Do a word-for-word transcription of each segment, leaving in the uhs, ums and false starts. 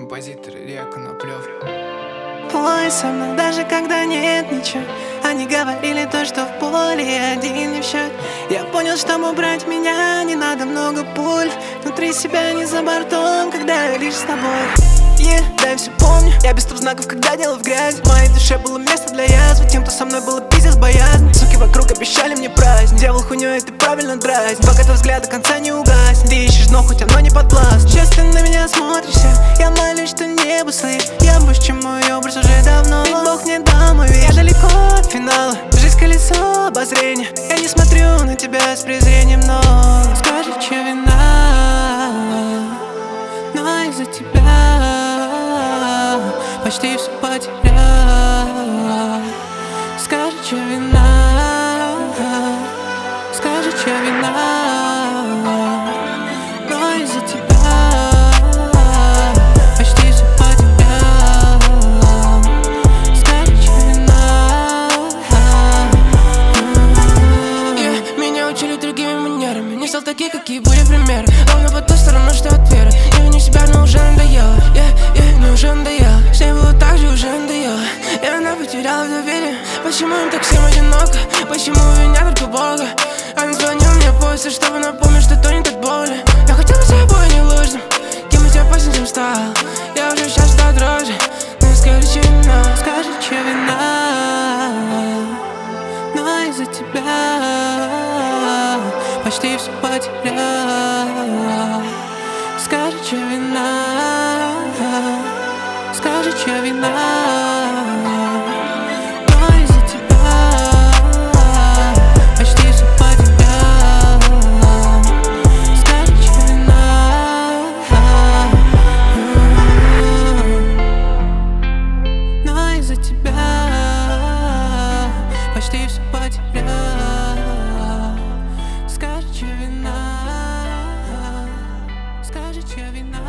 композитор Илья Коноплев. Плой со мной, даже когда нет ничего. Они говорили то, что в поле один не в счет. Я понял, чтобы убрать меня, не надо много пуль. Внутри себя не за бортом, когда я лишь с тобой. Yeah, да, я все помню, я без стоп знаков, когда делал в грязь. В моей душе было место для язвы, тем, кто со мной было пиздец боязнь. Суки вокруг обещали мне праздник, делал хуйню, и ты правильно дразнь. Пока твой взгляд до конца не угаснет, ты ищешь дно, хоть оно не подвластно. Сейчас ты на меня смотришься, я молюсь, что небо слышит. Я больше, чем мой образ уже давно, ведь Бог мне дал мой вид. Я далеко от финала, жизнь колесо обозрения. Я не смотрю на тебя с презрением, но скажи, чья вина, но из-за тебя почти все потерял. Скажи, чья вина, скажи, чья вина, но из-за тебя почти все потерял. Скажи, чья вина. Yeah, меня учили другими манерами, не стал такие, какие были примеры. Ровно по ту сторону, что от веры. Я виню себя, но уже надоело. Yeah, yeah, но уже надоело. С ней было так же, уже надоело. И она потеряла доверие. Почему им так всем одиноко? Почему винят только Бога? Он звонил мне после, чтобы напомнить, что то не так больно. Я хотел быть собой не ложным, кем я тебя после тем стал. Я уже сейчас стал дрожи, но скажи, чья вина. Скажи, чья вина, но из-за тебя почти все потерял. Скажи, чья вина, скажи, чья вина, но из-за тебя почти все потерял. Скажи, чья вина, но из-за тебя почти все потерял. Скажи, чья вина, скажи, чья вина,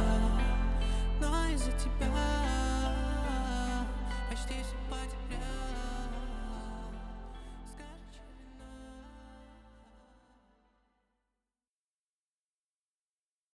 но из-за тебя почти все потерял.